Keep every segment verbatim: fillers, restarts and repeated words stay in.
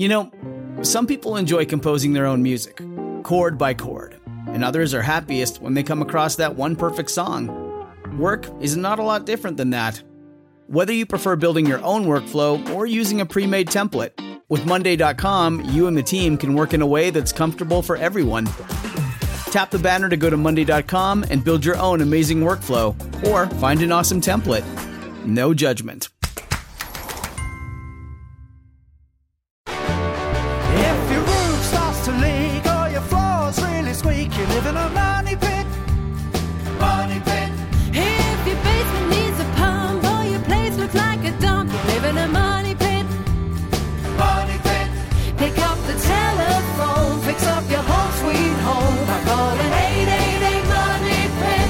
You know, some people enjoy composing their own music, chord by chord, and others are happiest when they come across that one perfect song. Work is not a lot different than that. Whether you prefer building your own workflow or using a pre-made template, with Monday dot com, you and the team can work in a way that's comfortable for everyone. Tap the banner to go to Monday dot com and build your own amazing workflow, or find an awesome template. No judgment. If your roof starts to leak or your floor's really squeak, you live in a money pit. Money pit. If your basement needs a pump or your place looks like a dump, you live in a money pit. Money pit. Pick up the telephone, fix up your home sweet home by calling eight eight eight money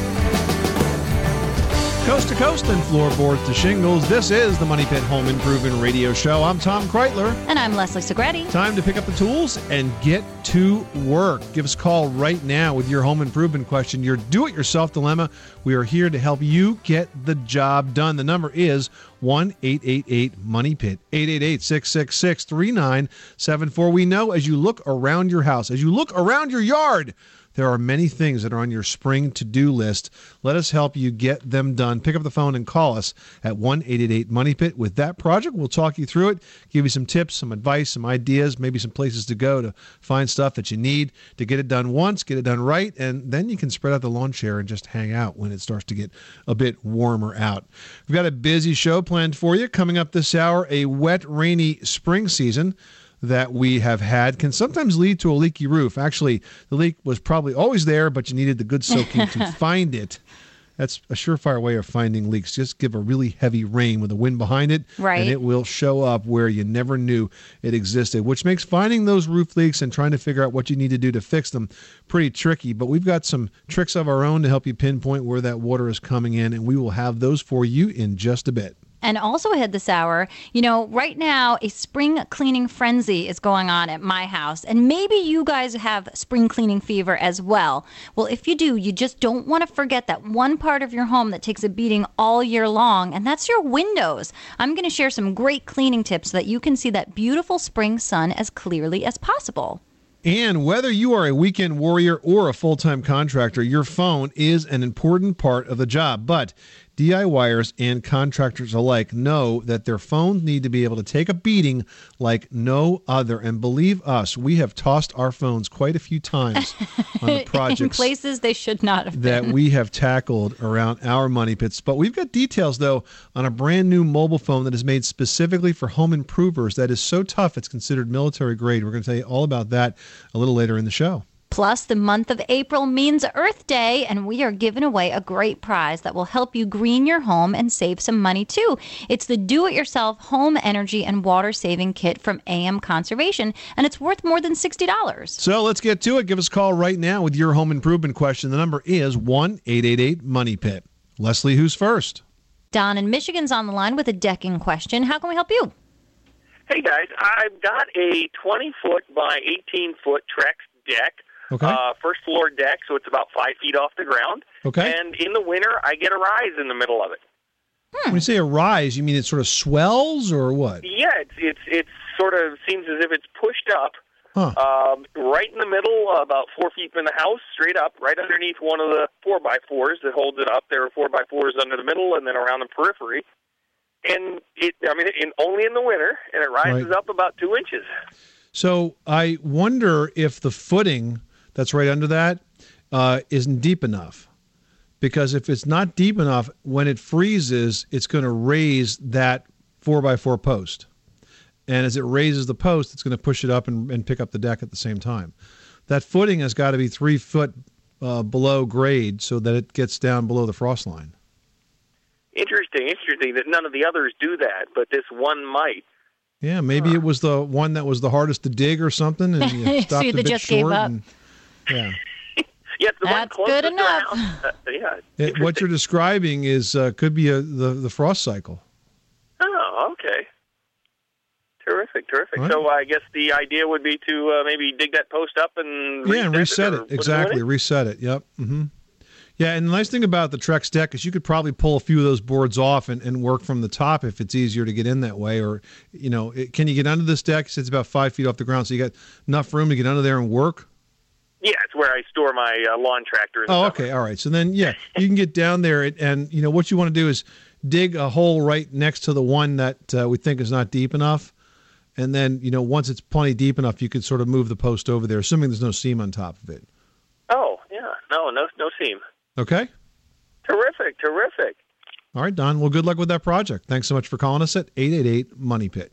pit. Coast to coast and floorboards to shingles, this is the Money Pit Home Improvement Radio Show. I'm Tom Kreitler. And I'm Leslie Segretti. Time to pick up the tools and get to work. Give us a call right now with your home improvement question, your do-it-yourself dilemma. We are here to help you get the job done. The number is one eight eight eight money pit, eight eight eight, six six six, three nine seven four. We know as you look around your house, as you look around your yard, there are many things that are on your spring to-do list. Let us help you get them done. Pick up the phone and call us at one eight eight eight money pit. With that project, we'll talk you through it, give you some tips, some advice, some ideas, maybe some places to go to find stuff that you need to get it done once, get it done right, and then you can spread out the lawn chair and just hang out when it starts to get a bit warmer out. We've got a busy show planned for you. Coming up this hour, a wet, rainy spring season that we have had can sometimes lead to a leaky roof. Actually, the leak was probably always there, but you needed the good soaking to find it. That's a surefire way of finding leaks. Just give a really heavy rain with a wind behind it, right, and it will show up where you never knew it existed, which makes finding those roof leaks and trying to figure out what you need to do to fix them pretty tricky. But we've got some tricks of our own to help you pinpoint where that water is coming in, and we will have those for you in just a bit. And also ahead this hour, you know, right now a spring cleaning frenzy is going on at my house. And maybe you guys have spring cleaning fever as well. Well, if you do, you just don't want to forget that one part of your home that takes a beating all year long, and that's your windows. I'm going to share some great cleaning tips so that you can see that beautiful spring sun as clearly as possible. And whether you are a weekend warrior or a full-time contractor, your phone is an important part of the job. But DIYers and contractors alike know that their phones need to be able to take a beating like no other. And believe us, we have tossed our phones quite a few times on the projects in places they should not have that been. we have tackled around our money pits. But we've got details, though, on a brand new mobile phone that is made specifically for home improvers that is so tough it's considered military grade. We're going to tell you all about that a little later in the show. Plus, the month of April means Earth Day, and we are giving away a great prize that will help you green your home and save some money, too. It's the Do-It-Yourself Home Energy and Water Saving Kit from A M Conservation, and it's worth more than sixty dollars. So let's get to it. Give us a call right now with your home improvement question. The number is one eight eight eight money pit. Leslie, who's first? Don in Michigan's on the line with a decking question. How can we help you? Hey, guys. I've got a twenty-foot by eighteen-foot Trex deck. Okay. Uh, first floor deck, so it's about five feet off the ground. Okay. And in the winter, I get a rise in the middle of it. Hmm. When you say a rise, you mean it sort of swells or what? Yeah, it's it's it's sort of seems as if it's pushed up, Huh. um, right in the middle, uh, about four feet from the house, straight up, right underneath one of the four by fours that holds it up. There are four by fours under the middle, and then around the periphery. And it, I mean, in, only in the winter, and it rises Right. up about two inches. So I wonder if the footing that's right under that uh, isn't deep enough. Because if it's not deep enough, when it freezes, it's going to raise that four by four post. And as it raises the post, it's going to push it up and, and pick up the deck at the same time. That footing has got to be three foot uh, below grade so that it gets down below the frost line. Interesting, interesting that none of the others do that, but this one might. Yeah, maybe Huh. it was the one that was the hardest to dig or something, and you So stopped they a bit just gave short. up. And, yeah. Yes, the one That's closest good enough. to the house. Uh, yeah. It, what you're describing is uh, could be a, the the frost cycle. Oh, okay. Terrific, terrific. Right. So I guess the idea would be to uh, maybe dig that post up and Yeah, and reset or it put a new one exactly. in? Reset it. Yep. Mm-hmm. Yeah, and the nice thing about the Trex deck is you could probably pull a few of those boards off and, and work from the top if it's easier to get in that way. Or, you know, it, can you get under this deck? It's about five feet off the ground, so you got enough room to get under there and work? Yeah, it's where I store my uh, lawn tractor. Oh, okay, all right. So then, yeah, you can get down there, and, and, you know, what you want to do is dig a hole right next to the one that uh, we think is not deep enough. And then, you know, once it's plenty deep enough, you could sort of move the post over there, assuming there's no seam on top of it. Oh, yeah. No, no, no seam. Okay. Terrific, terrific. All right, Don. Well, good luck with that project. Thanks so much for calling us at eight eight eight, MONEY PIT.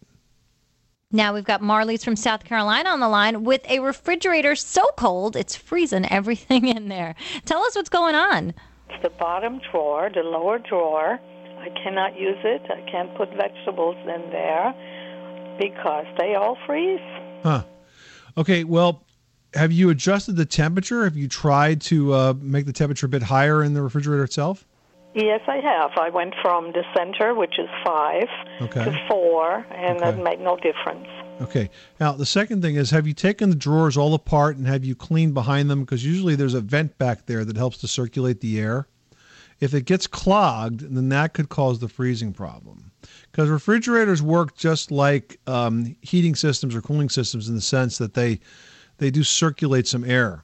Now we've got Marley's from South Carolina on the line with a refrigerator so cold it's freezing everything in there. Tell us what's going on. It's the bottom drawer, the lower drawer. I cannot use it. I can't put vegetables in there because they all freeze. Huh. Okay, well, have you adjusted the temperature? Have you tried to uh, make the temperature a bit higher in the refrigerator itself? Yes, I have. I went from the center, which is five, okay. to four, and okay. that made no difference. Okay. Now, the second thing is, have you taken the drawers all apart and have you cleaned behind them? Because usually there's a vent back there that helps to circulate the air. If it gets clogged, then that could cause the freezing problem. Because refrigerators work just like um, heating systems or cooling systems in the sense that they they do circulate some air.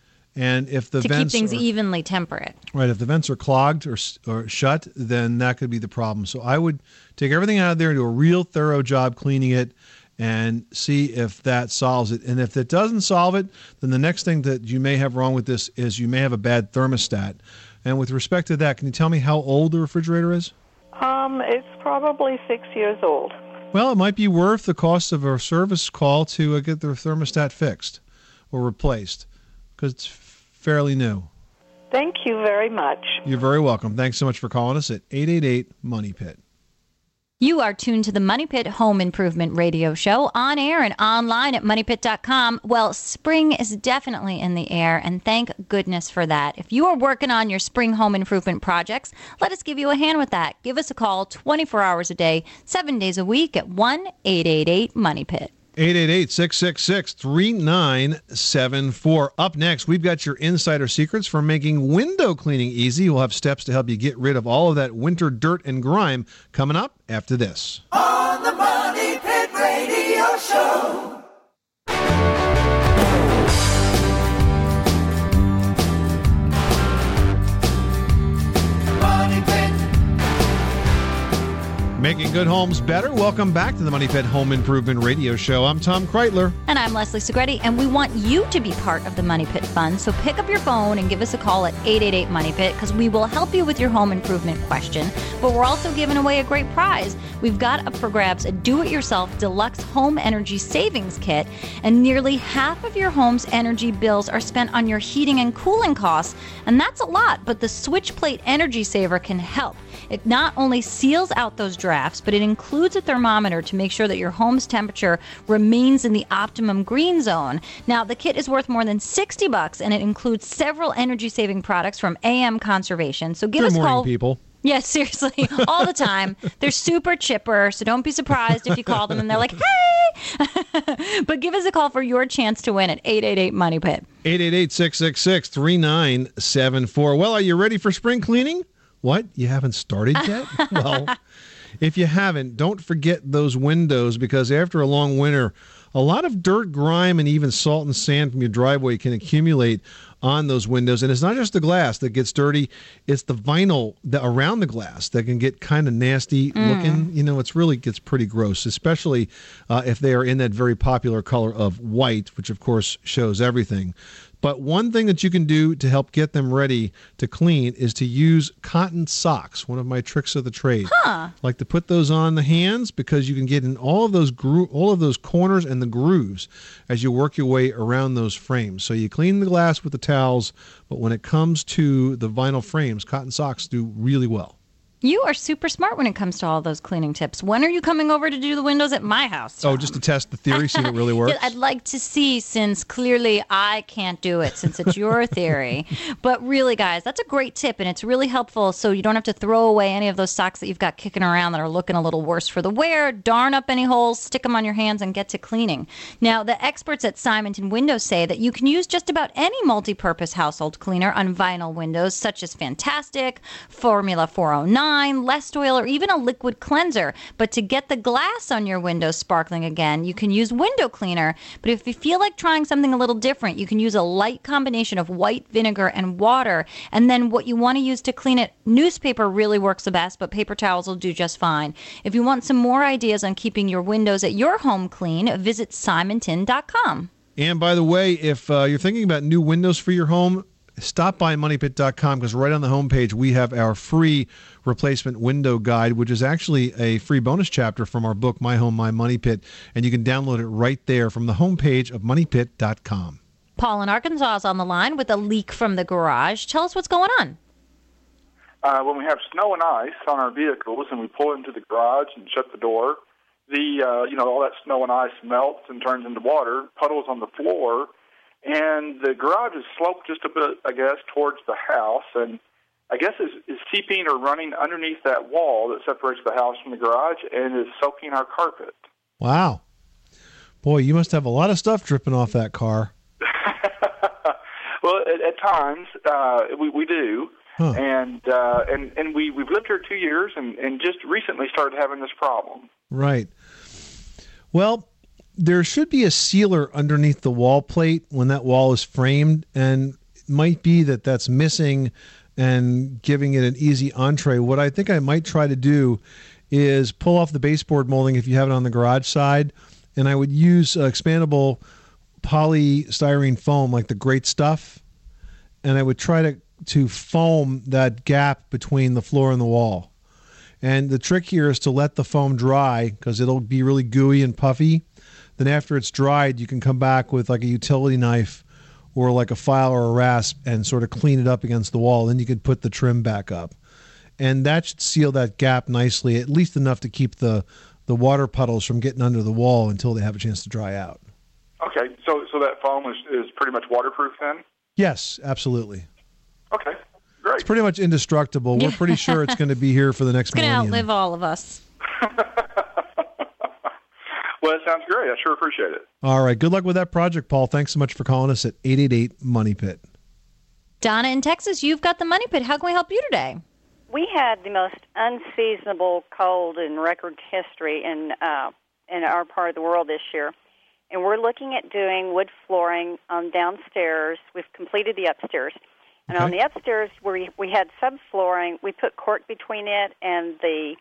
And if the to vents keep things are, evenly temperate. Right. If the vents are clogged or, or shut, then that could be the problem. So I would take everything out of there and do a real thorough job cleaning it and see if that solves it. And if it doesn't solve it, then the next thing that you may have wrong with this is you may have a bad thermostat. And with respect to that, can you tell me how old the refrigerator is? Um, it's probably six years old. Well, it might be worth the cost of a service call to uh, get the thermostat fixed or replaced because it's fairly new. Thank you very much. You're very welcome. Thanks so much for calling us at eight eight eight, MONEY PIT. You are tuned to the Money Pit Home Improvement Radio Show on air and online at money pit dot com. Well, spring is definitely in the air, and thank goodness for that. If you are working on your spring home improvement projects, let us give you a hand with that. Give us a call twenty-four hours a day, seven days a week at one eight eight eight, MONEY PIT. eight eight eight, six six six, three nine seven four. Up next, we've got your insider secrets for making window cleaning easy. We'll have steps to help you get rid of all of that winter dirt and grime coming up after this. On the Money Pit Radio Show. Money Pit. Making good homes better. Welcome back to the Money Pit Home Improvement Radio Show. I'm Tom Kreitler. And I'm Leslie Segretti, and we want you to be part of the Money Pit Fund. So pick up your phone and give us a call at eight eight eight, MONEY PIT because we will help you with your home improvement question. But we're also giving away a great prize. We've got up for grabs a do-it-yourself deluxe home energy savings kit, and nearly half of your home's energy bills are spent on your heating and cooling costs. And that's a lot, but the Switch Plate Energy Saver can help. It not only seals out those drafts, but it includes a thermometer to make sure that your home's temperature remains in the optimum green zone. Now, the kit is worth more than sixty bucks, and it includes several energy-saving products from A M Conservation. So give Good us a morning, call. people. Yes, seriously, all the time. They're super chipper, so don't be surprised if you call them and they're like, hey! But give us a call for your chance to win at eight eight eight, MONEY PIT. eight eight eight, six six six, three nine seven four. Well, are you ready for spring cleaning? What? You haven't started yet? Well, if you haven't, don't forget those windows because after a long winter, a lot of dirt, grime, and even salt and sand from your driveway can accumulate on those windows. And it's not just the glass that gets dirty, it's the vinyl that around the glass that can get kind of nasty mm. looking. You know, it's really gets pretty gross, especially uh, if they are in that very popular color of white, which of course shows everything. But one thing that you can do to help get them ready to clean is to use cotton socks, one of my tricks of the trade. Huh. Like to put those on the hands because you can get in all of those gro- all of those corners and the grooves as you work your way around those frames. So you clean the glass with the towels, but when it comes to the vinyl frames, cotton socks do really well. You are super smart when it comes to all those cleaning tips. When are you coming over to do the windows at my house, Tom? Oh, just to test the theory, see if it really works? I'd like to see, since clearly I can't do it, since it's your theory. But really, guys, that's a great tip, and it's really helpful so you don't have to throw away any of those socks that you've got kicking around that are looking a little worse for the wear. Darn up any holes, stick them on your hands, and get to cleaning. Now, the experts at Simonton Windows say that you can use just about any multi-purpose household cleaner on vinyl windows, such as Fantastic, Formula four oh nine, Lest Oil, or even a liquid cleanser. But to get the glass on your windows sparkling again, you can use window cleaner. But if you feel like trying something a little different, you can use a light combination of white vinegar and water. And then what you want to use to clean it, newspaper really works the best, but paper towels will do just fine. If you want some more ideas on keeping your windows at your home clean, visit Simonton dot com. And by the way, if uh, you're thinking about new windows for your home, stop by money pit dot com, because right on the homepage we have our free replacement window guide, which is actually a free bonus chapter from our book, My Home, My Money Pit, and you can download it right there from the homepage of money pit dot com. Paul in Arkansas is on the line with a leak from the garage. Tell us what's going on. Uh, when we have snow and ice on our vehicles and we pull into the garage and shut the door, the uh, you know all that snow and ice melts and turns into water, puddles on the floor. And the garage is sloped just a bit, I guess, towards the house, and I guess is, is seeping or running underneath that wall that separates the house from the garage and is soaking our carpet. Wow. Boy, you must have a lot of stuff dripping off that car. Well, at, at times, uh, we, we do. Huh. And uh, and and we, we've lived here two years and, and just recently started having this problem. Right. Well, there should be a sealer underneath the wall plate when that wall is framed, and it might be that that's missing and giving it an easy entree. What I think I might try to do is pull off the baseboard molding if you have it on the garage side, and I would use uh, expandable polystyrene foam like the Great Stuff, and I would try to, to foam that gap between the floor and the wall. And the trick here is to let the foam dry, because it'll be really gooey and puffy. Then after it's dried, you can come back with like a utility knife or like a file or a rasp and sort of clean it up against the wall. Then you could put the trim back up. And that should seal that gap nicely, at least enough to keep the, the water puddles from getting under the wall until they have a chance to dry out. Okay, so so that foam is, is pretty much waterproof then? Yes, absolutely. Okay, great. It's pretty much indestructible. We're pretty sure it's going to be here for the next It's going to millennium. outlive all of us. Well, that sounds great. I sure appreciate it. All right. Good luck with that project, Paul. Thanks so much for calling us at eight eight eight money pit. Donna in Texas, you've got the Money Pit. How can we help you today? We had the most unseasonable cold in record history in uh, in our part of the world this year. And we're looking at doing wood flooring um, downstairs. We've completed the upstairs. And okay. on the upstairs, where we, we had subflooring, we put cork between it and the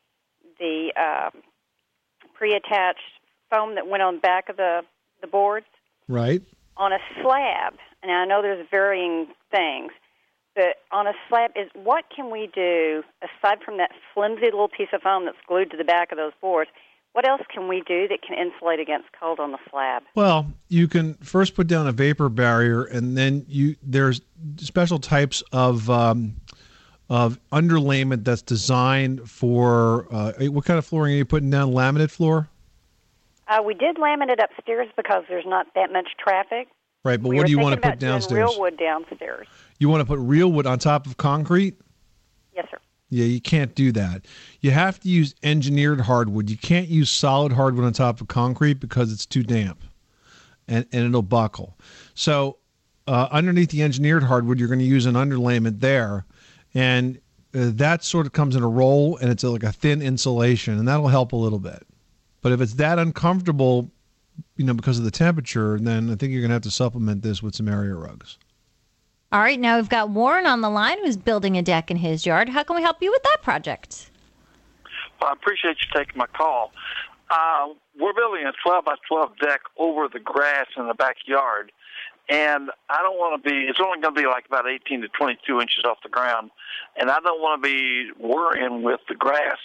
the uh, pre-attached foam that went on the back of the, the boards. Right. On a slab, and I know there's varying things, but on a slab, is what can we do, aside from that flimsy little piece of foam that's glued to the back of those boards, what else can we do that can insulate against cold on the slab? Well, you can first put down a vapor barrier, and then you there's special types of um, of underlayment that's designed for, uh, what kind of flooring are you putting down, laminate floor? Uh, we did laminate upstairs because there's not that much traffic. Right, but we what do you want to about put downstairs? Doing real wood downstairs. You want to put real wood on top of concrete? Yes, sir. Yeah, you can't do that. You have to use engineered hardwood. You can't use solid hardwood on top of concrete because it's too damp, and, and it'll buckle. So uh, underneath the engineered hardwood, you're going to use an underlayment there, and uh, that sort of comes in a roll, and it's like a thin insulation, and that'll help a little bit. But if it's that uncomfortable, you know, because of the temperature, then I think you're going to have to supplement this with some area rugs. All right, now we've got Warren on the line who's building a deck in his yard. How can we help you with that project? Well, I appreciate you taking my call. Uh, we're building a twelve by twelve deck over the grass in the backyard, and I don't want to be, it's only going to be like about eighteen to twenty-two inches off the ground, and I don't want to be worrying with the grass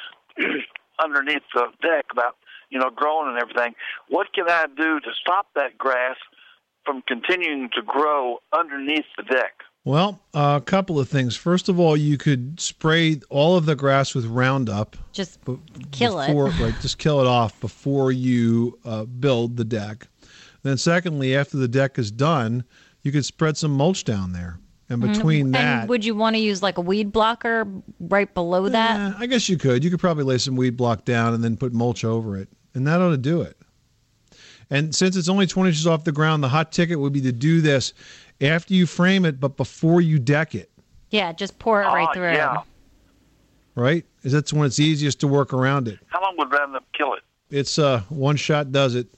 underneath the deck about, you know, growing and everything. What can I do to stop that grass from continuing to grow underneath the deck? Well, uh, a couple of things. First of all, you could spray all of the grass with Roundup. Just b- kill before, it. Right, just kill it off before you uh, build the deck. Then secondly, after the deck is done, you could spread some mulch down there. And between and that... would you want to use like a weed blocker right below that? Eh, I guess you could. You could probably lay some weed block down and then put mulch over it. And that ought to do it. And since it's only twenty inches off the ground, the hot ticket would be to do this after you frame it, but before you deck it. Yeah, just pour it right Oh, through. yeah. Right? Because that's when it's easiest to work around it. How long would Roundup kill it? It's uh, one shot does it.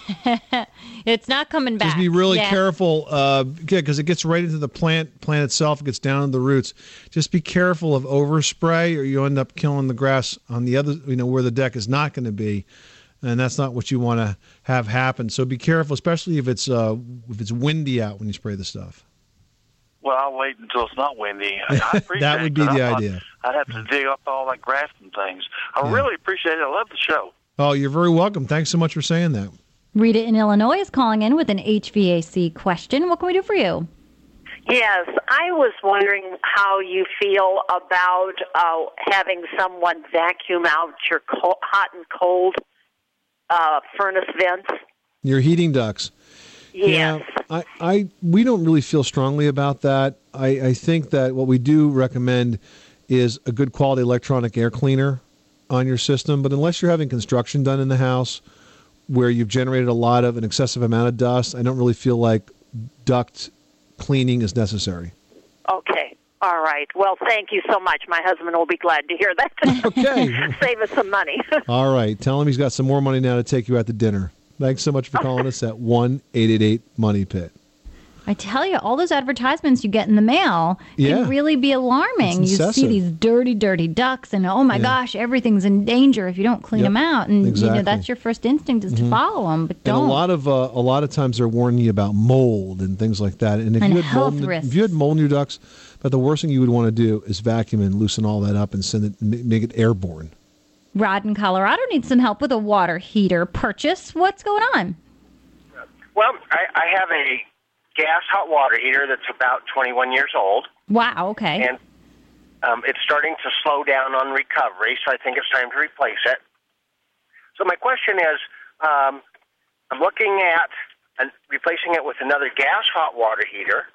It's not coming back. Just be really Yeah. careful, uh, because it gets right into the plant plant itself. It gets down to the roots. Just be careful of overspray, or you end up killing the grass on the other, you know, where the deck is not going to be, and that's not what you want to have happen. So be careful, especially if it's uh, if it's windy out when you spray the stuff. Well, I'll wait until it's not windy. I I appreciate That would be it, 'cause the I thought idea. I'd have to dig up all that grass and things. I Yeah. really appreciate it. I love the show. Oh, you're very welcome. Thanks so much for saying that. Rita in Illinois is calling in with an H V A C question. What can we do for you? Yes, I was wondering how you feel about uh, having someone vacuum out your co- hot and cold uh, furnace vents. Your heating ducts. Yes. Yeah, I, I, we don't really feel strongly about that. I, I think that what we do recommend is a good quality electronic air cleaner on your system. But unless you're having construction done in the house where you've generated a lot of an excessive amount of dust, I don't really feel like duct cleaning is necessary. Okay. All right. Well, thank you so much. My husband will be glad to hear that. Okay. Save us some money. All right. Tell him he's got some more money now to take you out to dinner. Thanks so much for calling us at one eight eight eight money pit. I tell you, all those advertisements you get in the mail Yeah. can really be alarming. It's You see incessive. these dirty, dirty ducks, and oh my Yeah. gosh, everything's in danger if you don't clean Yep. them out. And you Exactly. know that's your first instinct is Mhm. to follow them, but And don't. a lot of uh, a lot of times they're warning you about mold and things like that. And if And you had mold, health in the- risks. if you had mold in your ducts, but the worst thing you would want to do is vacuum and loosen all that up and send it, ma- make it airborne. Rod in Colorado needs some help with a water heater purchase. What's going on? Well, I, I have a gas hot water heater that's about twenty-one years old, Wow. Okay. and um, it's starting to slow down on recovery, so I think it's time to replace it. So my question is, um, I'm looking at uh, replacing it with another gas hot water heater,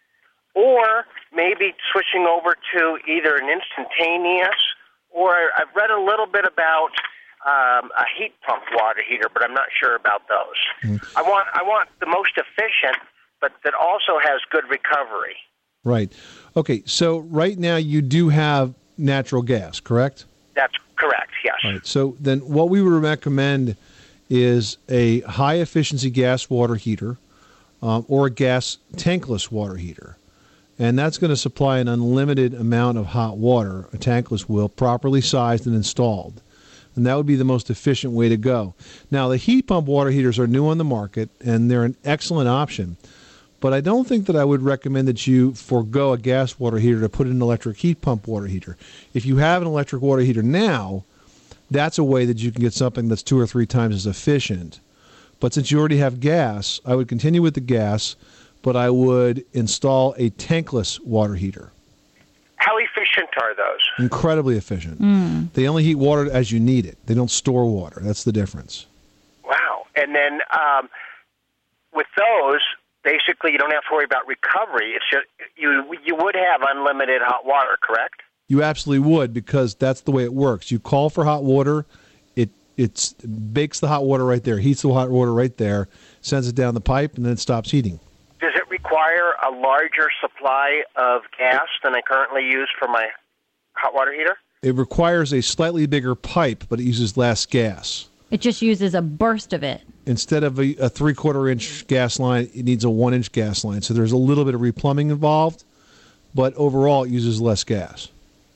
or maybe switching over to either an instantaneous, or I've read a little bit about um, a heat pump water heater, but I'm not sure about those. I want I want the most efficient, but that also has good recovery. Right. Okay. So right now you do have natural gas, correct? That's correct. Yes. All right. So then what we would recommend is a high efficiency gas water heater um, or a gas tankless water heater. And that's going to supply an unlimited amount of hot water, a tankless will, properly sized and installed. And that would be the most efficient way to go. Now, the heat pump water heaters are new on the market, and they're an excellent option. But I don't think that I would recommend that you forego a gas water heater to put in an electric heat pump water heater. If you have an electric water heater now, that's a way that you can get something that's two or three times as efficient. But since you already have gas, I would continue with the gas, but I would install a tankless water heater. How efficient are those? Incredibly efficient. Mm. They only heat water as you need it. They don't store water. That's the difference. Wow. And then um, with those, basically, you don't have to worry about recovery. It's just you you would have unlimited hot water, correct? You absolutely would, because that's the way it works. You call for hot water, it it's, it bakes the hot water right there, heats the hot water right there, sends it down the pipe, and then it stops heating. Does it require a larger supply of gas than I currently use for my hot water heater? It requires a slightly bigger pipe, but it uses less gas. It just uses a burst of it. Instead of a, a three-quarter inch gas line, it needs a one-inch gas line. So there's a little bit of replumbing involved, but overall it uses less gas.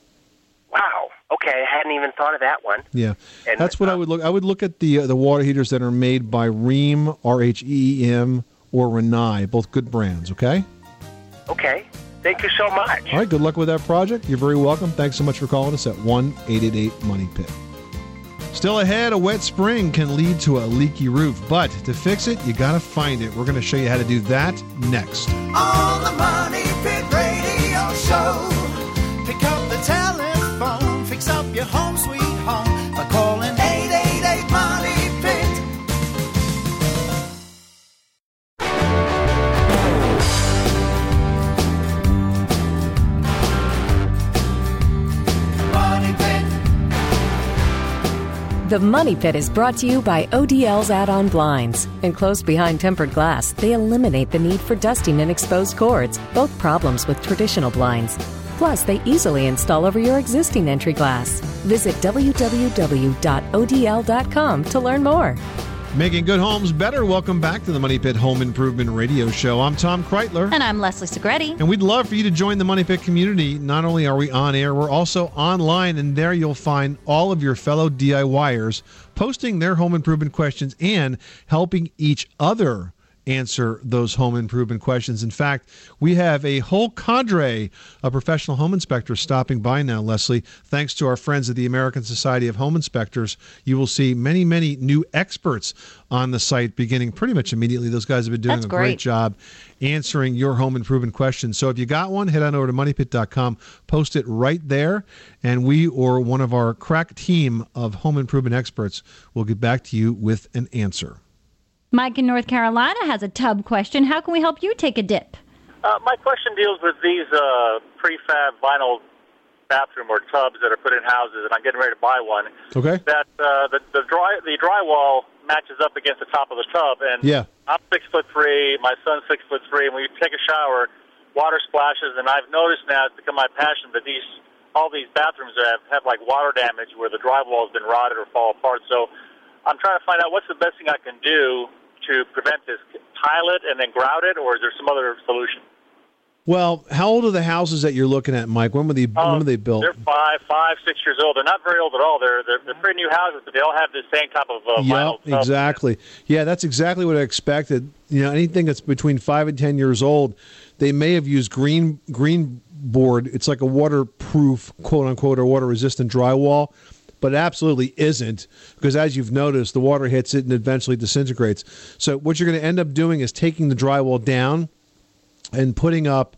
Wow. Okay, I hadn't even thought of that one. Yeah, And, that's what I would look. I would look at the uh, the water heaters that are made by Rheem, R H E E M, or Rinnai, both good brands. Okay. Okay. Thank you so much. All right. Good luck with that project. You're very welcome. Thanks so much for calling us at one eight eight eight money pit. Still ahead, a wet spring can lead to a leaky roof, but to fix it, you got to find it. We're going to show you how to do that next. On the Money Pit Radio. The Money Pit is brought to you by O D L's add-on blinds. Enclosed behind tempered glass, they eliminate the need for dusting and exposed cords, both problems with traditional blinds. Plus, they easily install over your existing entry glass. Visit w w w dot o d l dot com to learn more. Making good homes better. Welcome back to the Money Pit Home Improvement Radio Show. I'm Tom Kreitler. And I'm Leslie Segretti. And we'd love for you to join the Money Pit community. Not only are we on air, we're also online, and there you'll find all of your fellow DIYers posting their home improvement questions and helping each other answer those home improvement questions. In fact, we have a whole cadre of professional home inspectors stopping by now, Leslie. Thanks to our friends at the American Society of Home Inspectors, you will see many, many new experts on the site beginning pretty much immediately. Those guys have been doing That's a great. great job answering your home improvement questions. So if you got one, head on over to money pit dot com, post it right there, and we or one of our crack team of home improvement experts will get back to you with an answer. Mike in North Carolina has a tub question. How can we help you take a dip? Uh, my question deals with these uh, prefab vinyl bathroom or tubs that are put in houses, and I'm getting ready to buy one. Okay. That uh, the the dry the drywall matches up against the top of the tub, and yeah. I'm six foot three, my son's six foot three, and when we take a shower, water splashes, and I've noticed now it's become my passion that these all these bathrooms have have like water damage where the drywall has been rotted or fall apart. So I'm trying to find out what's the best thing I can do to prevent this. Tile it and then grout it, or is there some other solution? Well, how old are the houses that you're looking at, Mike? When were they, Um, when were they built? They're five, five, six years old. They're not very old at all. They're they're, they're pretty new houses, but they all have the same type of uh, vinyl. Yeah, exactly. Yeah, that's exactly what I expected. You know, anything that's between five and ten years old, they may have used green green board. It's like a waterproof, quote unquote, or water resistant drywall, but it absolutely isn't, because as you've noticed, the water hits it and eventually disintegrates. So what you're going to end up doing is taking the drywall down and putting up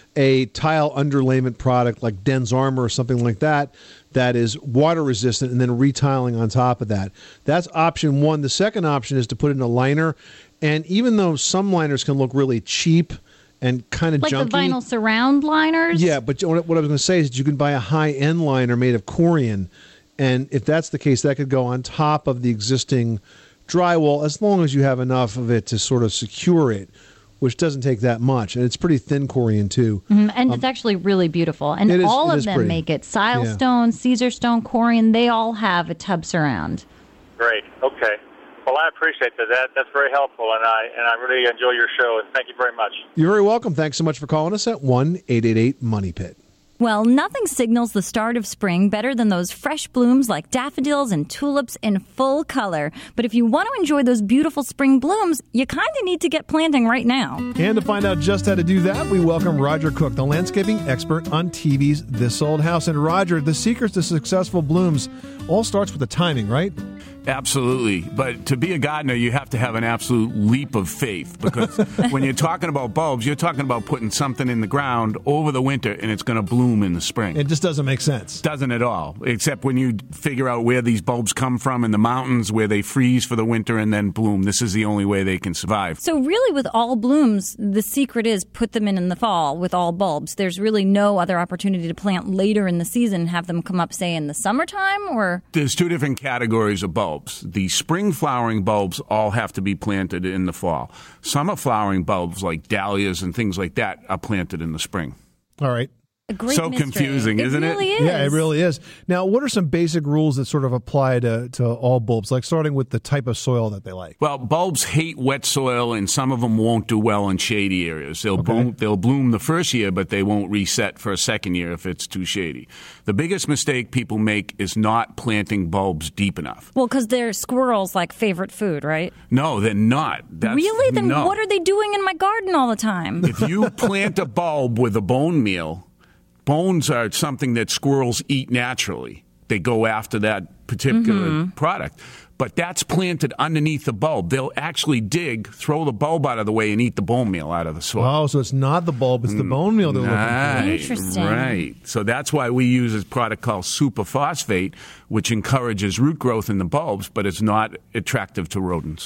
a tile underlayment product like Den's Armor or something like that that is water resistant, and then retiling on top of that. That's option one. The second option is to put in a liner, and even though some liners can look really cheap and kind of Like junky, the vinyl surround liners? yeah, but what I was going to say is that you can buy a high-end liner made of Corian, and if that's the case, that could go on top of the existing drywall as long as you have enough of it to sort of secure it, which doesn't take that much. And it's pretty thin Corian, too. Mhm, And Um, it's actually really beautiful. And it is- all it of is them pretty. make it. Sile Yeah. Stone, Caesar Stone, Corian, they all have a tub surround. Great. Okay. Well, I appreciate that. that. That's very helpful, and I and I really enjoy your show, and thank you very much. You're very welcome. Thanks so much for calling us at one eight eight eight money pit. Well, nothing signals the start of spring better than those fresh blooms like daffodils and tulips in full color. But if you want to enjoy those beautiful spring blooms, you kind of need to get planting right now. And to find out just how to do that, we welcome Roger Cook, the landscaping expert on T V's This Old House. And Roger, the secrets to successful blooms all starts with the timing, right? Absolutely. But to be a gardener, you have to have an absolute leap of faith, because when you're talking about bulbs, you're talking about putting something in the ground over the winter and it's going to bloom in the spring. It just doesn't make sense. Doesn't at all, except when you figure out where these bulbs come from in the mountains, where they freeze for the winter and then bloom. This is the only way they can survive. So really, with all blooms, the secret is put them in in the fall with all bulbs. There's really no other opportunity to plant later in the season and have them come up, say, in the summertime, or... There's two different categories of bulbs. The spring flowering bulbs all have to be planted in the fall. Summer flowering bulbs like dahlias and things like that are planted in the spring. All right. A great So mystery. confusing, It isn't it? really is. Yeah, it really is. Now, what are some basic rules that sort of apply to, to all bulbs, like starting with the type of soil that they like? Well, bulbs hate wet soil, and some of them won't do well in shady areas. They'll, Okay. bloom, they'll bloom the first year, but they won't reset for a second year if it's too shady. The biggest mistake people make is not planting bulbs deep enough. Well, because they're squirrels' like favorite food, right? No, they're not. That's, really? Then no. what are they doing in my garden all the time? If you plant a bulb with a bone meal, bones are something that squirrels eat naturally. They go after that particular Mm-hmm. product. But that's planted underneath the bulb. They'll actually dig, throw the bulb out of the way, and eat the bone meal out of the soil. Oh, so it's not the bulb, it's the bone meal they're looking for. Right, Interesting. Right. So that's why we use a product called superphosphate, which encourages root growth in the bulbs, but it's not attractive to rodents.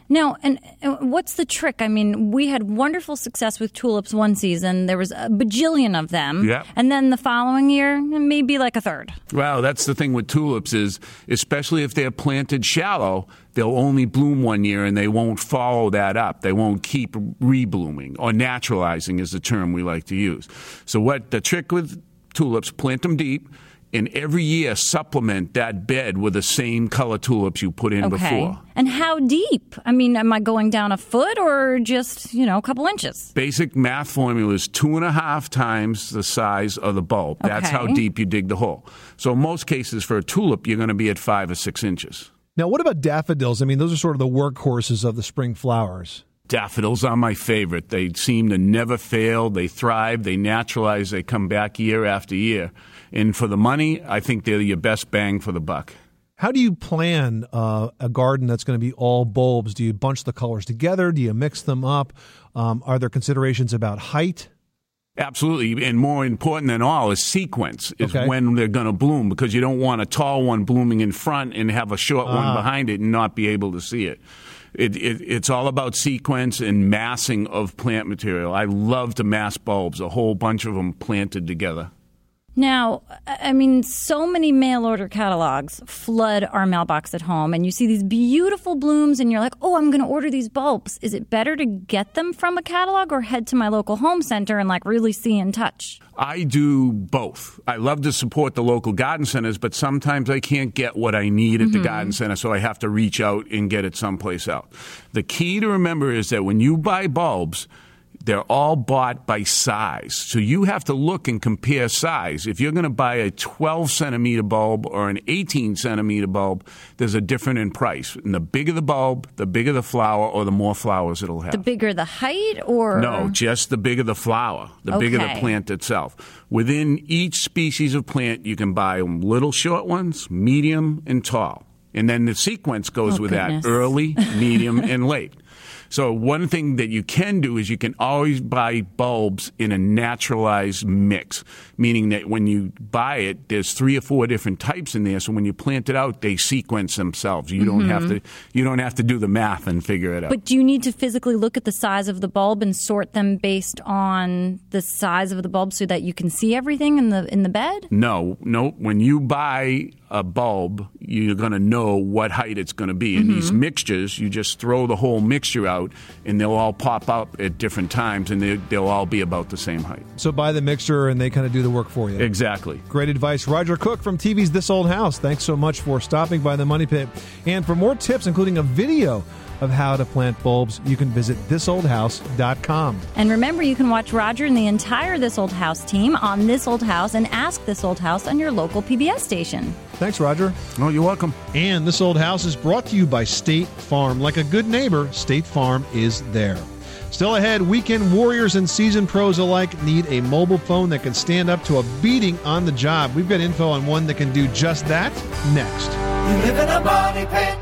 Now, and uh, what's the trick? I mean, we had wonderful success with tulips one season. There was a bajillion of them. Yep. And then the following year, maybe like a third. Well, that's the thing with tulips is, especially if they're planted shallow, they'll only bloom one year and they won't follow that up. They won't keep reblooming, or naturalizing is the term we like to use. So what the trick with tulips, plant them deep, and every year supplement that bed with the same color tulips you put in Okay. before. And how deep? I mean, am I going down a foot or just, you know, a couple inches? Basic math formula is two and a half times the size of the bulb. That's how Okay. deep you dig the hole. So in most cases for a tulip, you're going to be at five or six inches. Now, what about daffodils? I mean, those are sort of the workhorses of the spring flowers. Daffodils are my favorite. They seem to never fail. They thrive. They naturalize. They come back year after year. And for the money, I think they're your best bang for the buck. How do you plan uh, a garden that's going to be all bulbs? Do you bunch the colors together? Do you mix them up? Um, are there considerations about height? Absolutely. And more important than all is sequence, is Okay. when they're going to bloom, because you don't want a tall one blooming in front and have a short Ah. one behind it and not be able to see it. It, it. It's all about sequence and massing of plant material. I love to mass bulbs, a whole bunch of them planted together. Now, I mean, so many mail order catalogs flood our mailbox at home, and you see these beautiful blooms, and you're like, oh, I'm going to order these bulbs. Is it better to get them from a catalog or head to my local home center and like really see and touch? I do both. I love to support the local garden centers, but sometimes I can't get what I need at the Mhm. garden center, so I have to reach out and get it someplace else. The key to remember is that when you buy bulbs, they're all bought by size. So you have to look and compare size. If you're going to buy a twelve centimeter bulb or an eighteen centimeter bulb, there's a difference in price. And the bigger the bulb, the bigger the flower, or the more flowers it'll have. The bigger the height or? No, just the bigger the flower, the bigger the Okay. plant itself. Within each species of plant, you can buy them little short ones, medium, and tall. And then the sequence goes Oh, with goodness. that, early, medium, and late. So one thing that you can do is you can always buy bulbs in a naturalized mix, meaning that when you buy it, there's three or four different types in there. So when you plant it out, they sequence themselves. You don't Mhm. have to you don't have to do the math and figure it out. But do you need to physically look at the size of the bulb and sort them based on the size of the bulb so that you can see everything in the in the bed? No, no. When you buy a bulb, you're going to know what height it's going to be. And these Mhm. mixtures, you just throw the whole mixture out, and they'll all pop up at different times, and they, they'll all be about the same height. So buy the mixture and they kind of do the work for you. Exactly. Great advice. Roger Cook from T V's This Old House. Thanks so much for stopping by the Money Pit. And for more tips, including a video of how to plant bulbs, you can visit this old house dot com. And remember, you can watch Roger and the entire This Old House team on This Old House and Ask This Old House on your local P B S station. Thanks, Roger. Oh, you're welcome. And This Old House is brought to you by State Farm. Like a good neighbor, State Farm is there. Still ahead, weekend warriors and seasoned pros alike need a mobile phone that can stand up to a beating on the job. We've got info on one that can do just that next. You live in a money pit.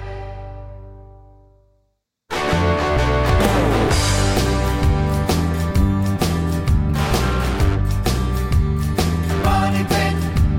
Money pit.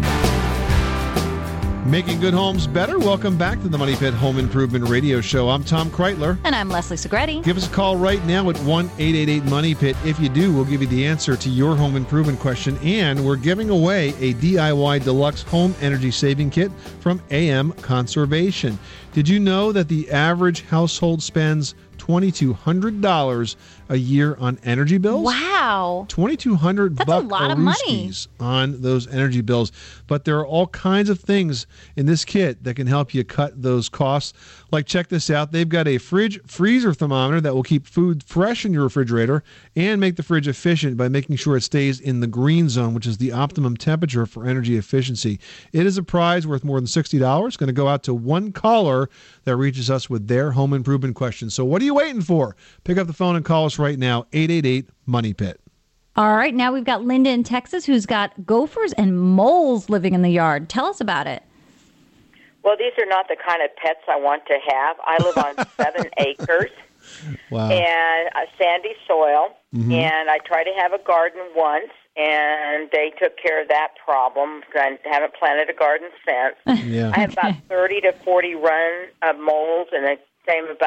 Making good homes better. Welcome back to the Money Pit Home Improvement Radio Show. I'm Tom Kreitler. And I'm Leslie Segretti. Give us a call right now at one eight eight eight money pit. If you do, we'll give you the answer to your home improvement question. And we're giving away a D I Y Deluxe Home Energy Saving Kit from A M Conservation. Did you know that the average household spends two thousand two hundred dollars a year on energy bills? Wow. two thousand two hundred That's a lot of money. on those energy bills. But there are all kinds of things in this kit that can help you cut those costs. Like, check this out. They've got a fridge freezer thermometer that will keep food fresh in your refrigerator and make the fridge efficient by making sure it stays in the green zone, which is the optimum temperature for energy efficiency. It is a prize worth more than sixty dollars. It's going to go out to one caller that reaches us with their home improvement question. So what are you waiting for? Pick up the phone and call us right now, eight eight eight money pit. All right, now we've got Linda in Texas who's got gophers and moles living in the yard. Tell us about it. Well, these are not the kind of pets I want to have. I live on seven acres Wow. and a sandy soil, Mhm. and I tried to have a garden once, and they took care of that problem. I haven't planted a garden since. Yeah. I have about thirty to forty run of moles, and the same about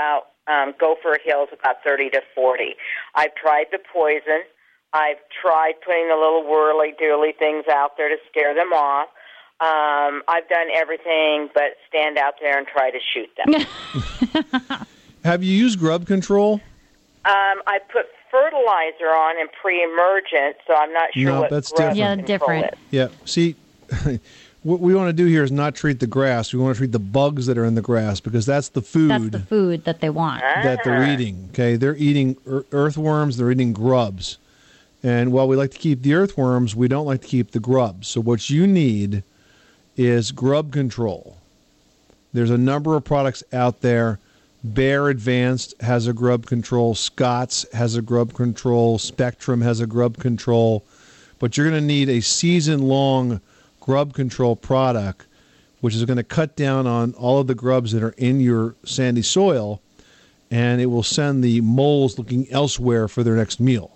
um, Gopher Hills about thirty to forty. I've tried the poison. I've tried putting the little whirly-doorly things out there to scare them off. Um, I've done everything but stand out there and try to shoot them. Have you used grub control? Um, I put fertilizer on and pre-emergent, so I'm not sure No, what that's grub different. Yeah, control different. is. Yeah. See, what we want to do here is not treat the grass. We want to treat the bugs that are in the grass because that's the food That's the food that they want. that they're eating. Okay, they're eating ear- earthworms. They're eating grubs. And while we like to keep the earthworms, we don't like to keep the grubs. So what you need is grub control. There's a number of products out there. Bear Advanced has a grub control. Scott's has a grub control. Spectrum has a grub control. But you're going to need a season-long grub control product, which is going to cut down on all of the grubs that are in your sandy soil, and it will send the moles looking elsewhere for their next meal.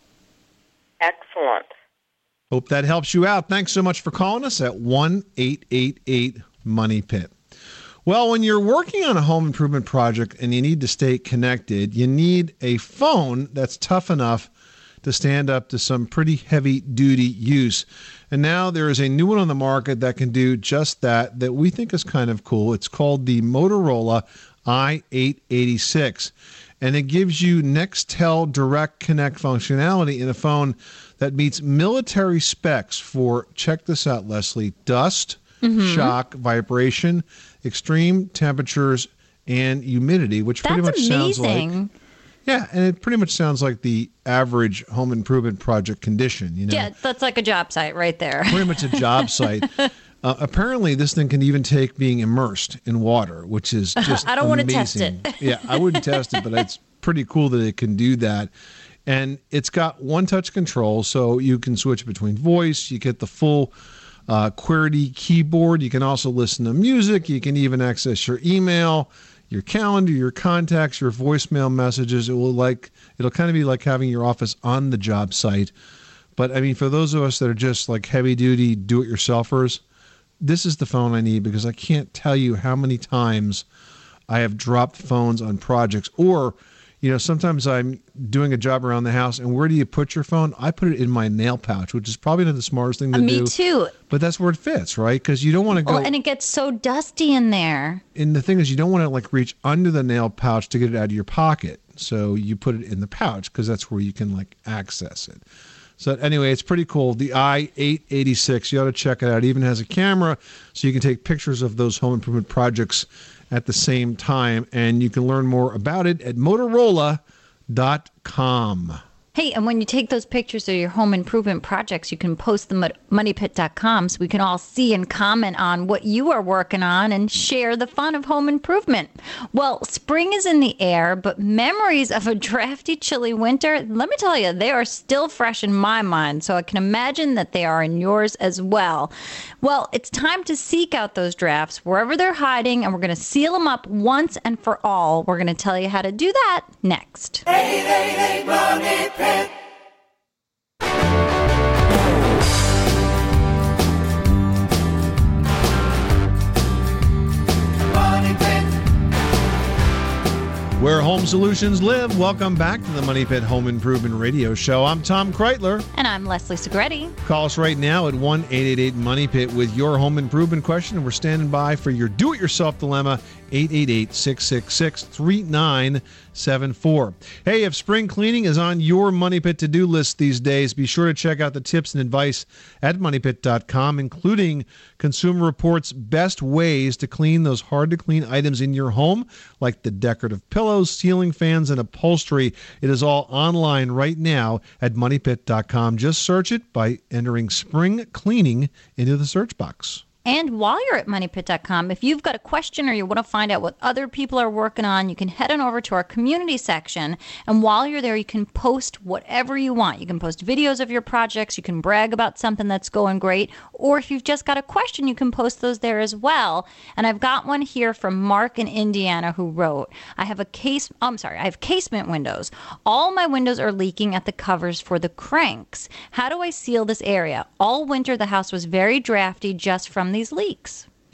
Excellent. Hope that helps you out. Thanks so much for calling us at one eight eight eight money pit. Well, when you're working on a home improvement project and you need to stay connected, you need a phone that's tough enough to stand up to some pretty heavy-duty use. And now there is a new one on the market that can do just that, that we think is kind of cool. It's called the Motorola i eight eighty-six. And it gives you Nextel Direct Connect functionality in a phone that meets military specs for, check this out, Leslie, dust, Mhm. shock, vibration, extreme temperatures, and humidity, which That's pretty much sounds like... amazing. Yeah, and it pretty much sounds like the average home improvement project condition, you know? Yeah, that's like a job site right there. Pretty much a job site. Uh, apparently, this thing can even take being immersed in water, which is just I don't want to amazing. test it. Yeah, I wouldn't test it, but it's pretty cool that it can do that. And it's got one-touch control, so you can switch between voice. You get the full uh, QWERTY keyboard. You can also listen to music. You can even access your email, your calendar, your contacts, your voicemail messages. It will like it'll kind of be like having your office on the job site. But I mean, for those of us that are just like heavy-duty do-it-yourselfers, this is the phone I need because I can't tell you how many times I have dropped phones on projects. Or, you know, sometimes I'm doing a job around the house, and where do you put your phone? I put it in my nail pouch, which is probably not the smartest thing to Uh, me do. too. But that's where it fits, right? Because you don't want to go. Oh, and it gets so dusty in there. And the thing is, you don't want to like reach under the nail pouch to get it out of your pocket. So you put it in the pouch because that's where you can like access it. So anyway, it's pretty cool. The i eight eighty-six, you ought to check it out. It even has a camera so you can take pictures of those home improvement projects at the same time. And you can learn more about it at Motorola dot com. Hey, and when you take those pictures of your home improvement projects, you can post them at money pit dot com so we can all see and comment on what you are working on and share the fun of home improvement. Well, spring is in the air, but memories of a drafty, chilly winter, let me tell you, they are still fresh in my mind, so I can imagine that they are in yours as well. Well, it's time to seek out those drafts wherever they're hiding, and we're going to seal them up once and for all. We're going to tell you how to do that next. eight eight eight Money Pit. Money Pit. Where home solutions live. Welcome back to the Money Pit Home Improvement Radio Show. I'm Tom Kreitler. And I'm Leslie Segretti. Call us right now at one eight eight eight money pit with your home improvement question. We're standing by for your do-it-yourself dilemma, eight eight eight, six six six, three nine seven four. Hey, if spring cleaning is on your Money Pit to-do list these days, be sure to check out the tips and advice at money pit dot com, including Consumer Reports' best ways to clean those hard-to-clean items in your home, like the decorative pillows, ceiling fans, and upholstery. It is all online right now at money pit dot com. Just search it by entering spring cleaning into the search box. And while you're at money pit dot com, if you've got a question or you want to find out what other people are working on, you can head on over to our community section. And while you're there, you can post whatever you want. You can post videos of your projects. You can brag about something that's going great. Or if you've just got a question, you can post those there as well. And I've got one here from Mark in Indiana who wrote, I have a case, oh, I'm sorry, I have casement windows. All my windows are leaking at the covers for the cranks. How do I seal this area? All winter, the house was very drafty just from these leaks.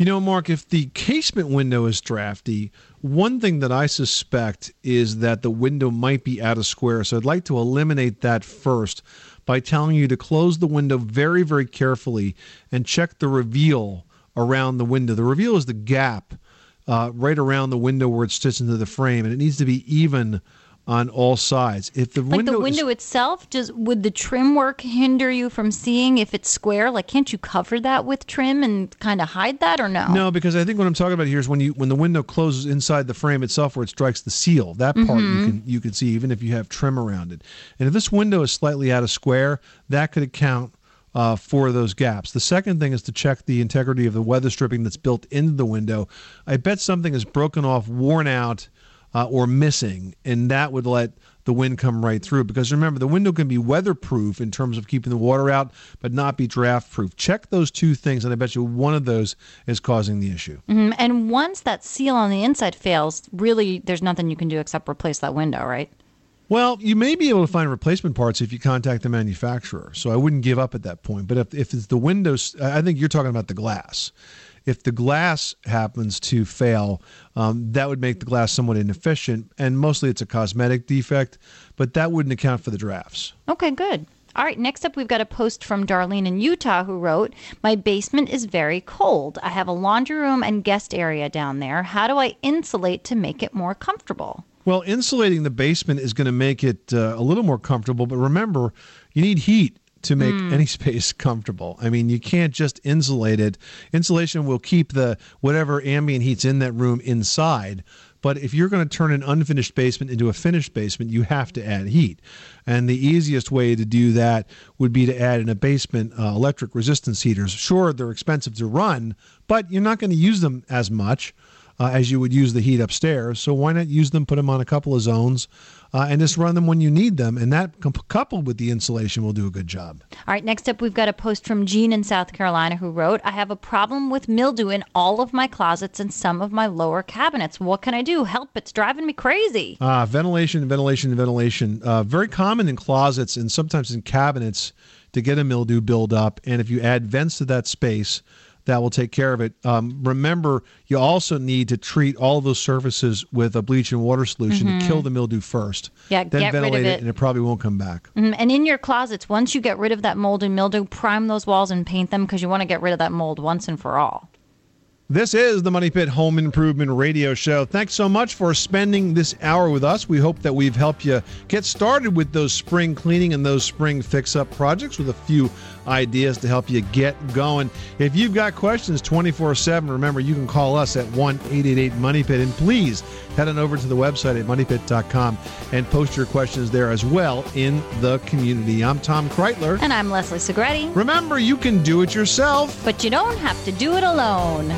You know, Mark, if the casement window is drafty, one thing that I suspect is that the window might be out of square. So I'd like to eliminate that first by telling you to close the window very, very carefully and check the reveal around the window. The reveal is the gap uh, right around the window where it sits into the frame, and it needs to be even on all sides. If the like window the window is, itself, does would the trim work hinder you from seeing if it's square? Like, can't you cover that with trim and kind of hide that, or no? No, because I think what I'm talking about here is when you when the window closes inside the frame itself, where it strikes the seal. That part Mhm. you can you can see even if you have trim around it. And if this window is slightly out of square, that could account uh, for those gaps. The second thing is to check the integrity of the weather stripping that's built into the window. I bet something is broken off, worn out, uh, or missing, and that would let the wind come right through. Because remember, the window can be weatherproof in terms of keeping the water out, but not be draft proof. Check those two things, and I bet you one of those is causing the issue. Mhm. And once that seal on the inside fails, really, there's nothing you can do except replace that window, right? Well, you may be able to find replacement parts if you contact the manufacturer. So I wouldn't give up at that point. But if, if it's the windows, I think you're talking about the glass. If the glass happens to fail, um, that would make the glass somewhat inefficient. And mostly it's a cosmetic defect, but that wouldn't account for the drafts. Okay, good. All right, next up, we've got a post from Darlene in Utah who wrote, "My basement is very cold. I have a laundry room and guest area down there. How do I insulate to make it more comfortable?" Well, insulating the basement is going to make it uh, a little more comfortable, but remember, you need heat to make Mm. any space comfortable. I mean, you can't just insulate it. Insulation will keep the whatever ambient heat's in that room inside, but if you're going to turn an unfinished basement into a finished basement, you have to add heat. And the easiest way to do that would be to add in a basement uh, electric resistance heaters. Sure, they're expensive to run, but you're not going to use them as much Uh, as you would use the heat upstairs. So why not use them, put them on a couple of zones, uh, and just run them when you need them. And that, com- coupled with the insulation, will do a good job. All right, next up, we've got a post from Jean in South Carolina who wrote, "I have a problem with mildew in all of my closets and some of my lower cabinets. What can I do? Help, it's driving me crazy." Uh, ventilation, ventilation, ventilation. Uh, very common in closets and sometimes in cabinets to get a mildew buildup. And if you add vents to that space, that will take care of it. Um, remember, you also need to treat all of those surfaces with a bleach and water solution Mhm. to kill the mildew first. Yeah, then get rid of ventilate it. and it probably won't come back. Mhm. And in your closets, once you get rid of that mold and mildew, prime those walls and paint them because you want to get rid of that mold once and for all. This is the Money Pit Home Improvement Radio Show. Thanks so much for spending this hour with us. We hope that we've helped you get started with those spring cleaning and those spring fix-up projects with a few ideas to help you get going. If you've got questions twenty-four seven, remember you can call us at one eight eight eight money pit. And please head on over to the website at money pit dot com and post your questions there as well in the community. I'm Tom Kreitler. And I'm Leslie Segretti. Remember, you can do it yourself, but you don't have to do it alone.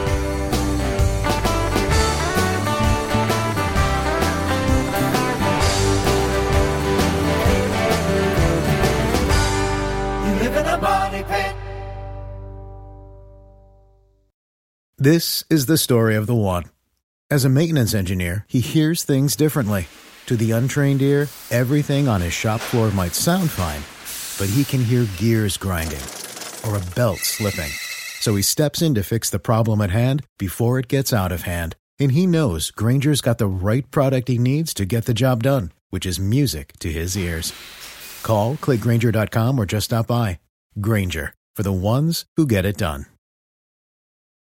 Money Pit. This is the story of the one. As a maintenance engineer, he hears things differently. To the untrained ear, everything on his shop floor might sound fine, but he can hear gears grinding or a belt slipping. So he steps in to fix the problem at hand before it gets out of hand. And he knows Grainger's got the right product he needs to get the job done, which is music to his ears. Call, click Grainger dot com, or just stop by. Grainger, for the ones who get it done.